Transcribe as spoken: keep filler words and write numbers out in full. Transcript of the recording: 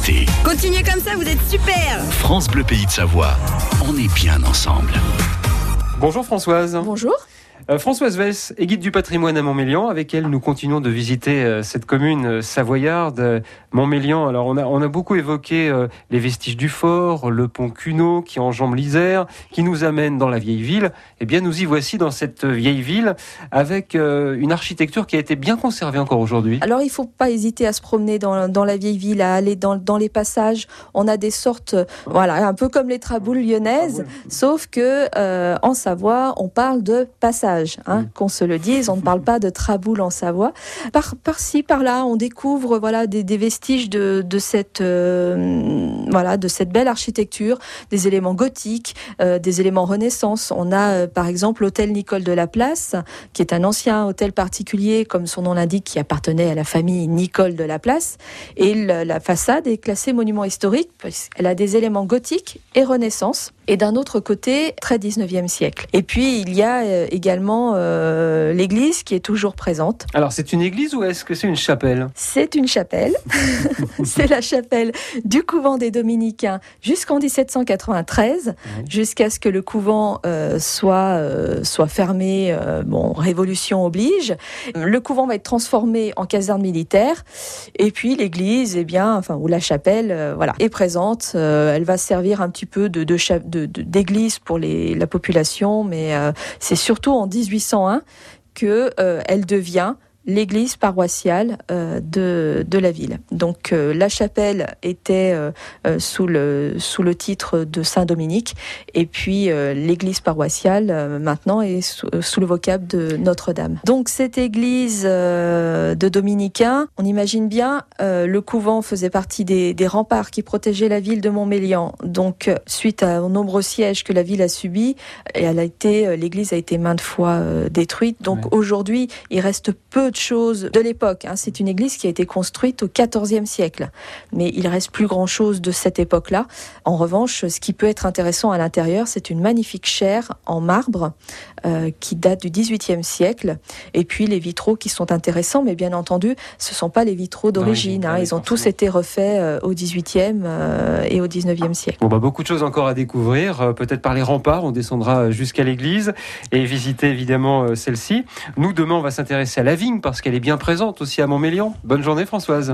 l'été. Continuez comme ça, vous êtes super. France Bleu Pays de Savoie, on est bien ensemble. Bonjour Françoise. Bonjour. Euh, Françoise Vess est guide du patrimoine à Montmélian. Avec elle, nous continuons de visiter euh, cette commune euh, savoyarde, euh, Montmélian. Alors, on a, on a beaucoup évoqué euh, les vestiges du fort, le pont Cunot qui enjambe l'Isère, qui nous amène dans la vieille ville. Eh bien, nous y voici dans cette vieille ville avec euh, une architecture qui a été bien conservée encore aujourd'hui. Alors, il ne faut pas hésiter à se promener dans, dans la vieille ville, à aller dans, dans les passages. On a des sortes, voilà, un peu comme les traboules lyonnaises, ah ouais. Sauf que euh, en Savoie, on parle de passage. Hein, mmh. Qu'on se le dise, on ne parle pas de traboule en Savoie. Par, par-ci, par-là, on découvre voilà, des, des vestiges de, de, cette, euh, voilà, de cette belle architecture, des éléments gothiques, euh, des éléments Renaissance. On a euh, par exemple l'hôtel Nicole de la Place, qui est un ancien hôtel particulier, comme son nom l'indique, qui appartenait à la famille Nicole de la Place. Et le, la façade est classée monument historique, puisqu'elle a des éléments gothiques et Renaissance. Et d'un autre côté, très dix-neuvième siècle. Et puis, il y a euh, également euh, l'église qui est toujours présente. Alors, c'est une église ou est-ce que c'est une chapelle ? C'est une chapelle. C'est la chapelle du couvent des Dominicains jusqu'en dix-sept cent quatre-vingt-treize, oui. Jusqu'à ce que le couvent euh, soit, euh, soit fermé. Euh, bon, révolution oblige. Le couvent va être transformé en caserne militaire. Et puis, l'église, eh bien, enfin, ou la chapelle, euh, voilà, est présente. Euh, elle va servir un petit peu de, de, cha- de De, d'église pour les, la population, mais euh, c'est surtout en dix-huit cent un qu'elle euh, devient l'église paroissiale euh, de, de la ville. Donc euh, la chapelle était euh, euh, sous, le, sous le titre de Saint-Dominique, et puis euh, l'église paroissiale euh, maintenant est sous, sous le vocable de Notre-Dame. Donc cette église euh, de Dominicains, on imagine bien, euh, le couvent faisait partie des, des remparts qui protégeaient la ville de Montmélian. Donc suite à, aux nombreux sièges que la ville a subis, elle a été, l'église a été maintes fois euh, détruite. Donc ouais. Aujourd'hui, il reste peu de choses de l'époque. Hein. C'est une église qui a été construite au quatorzième siècle. Mais il reste plus grand-chose de cette époque-là. En revanche, ce qui peut être intéressant à l'intérieur, c'est une magnifique chaire en marbre euh, qui date du dix-huitième siècle. Et puis les vitraux qui sont intéressants, mais bien entendu, ce ne sont pas les vitraux d'origine. Non, ils, hein. Ils ont tous été refaits euh, au dix-huitième euh, et au dix-neuvième siècle. Bon, bah, beaucoup de choses encore à découvrir. Euh, peut-être par les remparts, on descendra jusqu'à l'église et visiter évidemment euh, celle-ci. Nous, demain, on va s'intéresser à la vigne parce qu'elle est bien présente aussi à Montmélian. Bonne journée Françoise.